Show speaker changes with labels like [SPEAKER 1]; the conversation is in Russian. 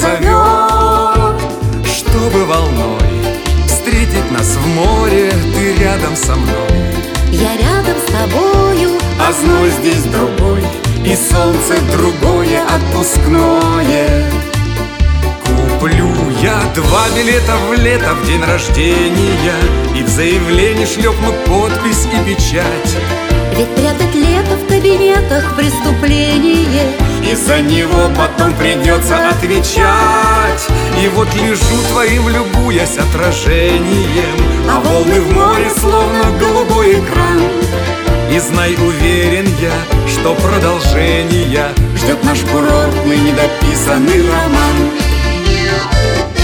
[SPEAKER 1] зовет, чтобы волной встретить нас в море. Ты рядом со мной,
[SPEAKER 2] я рядом с тобою,
[SPEAKER 1] а зной здесь другой, и солнце другое, отпускное. Куплю я 2 билета в лето, в день рождения, и в заявлении шлепну подпись и печать.
[SPEAKER 2] ведь прятать лето в кабинетах преступление,
[SPEAKER 1] и за него потом придется отвечать. И вот лежу твоим, любуясь отражением, а волны в море словно голубой экран. И знай, уверен я, что продолжение ждет наш курортный недописанный роман.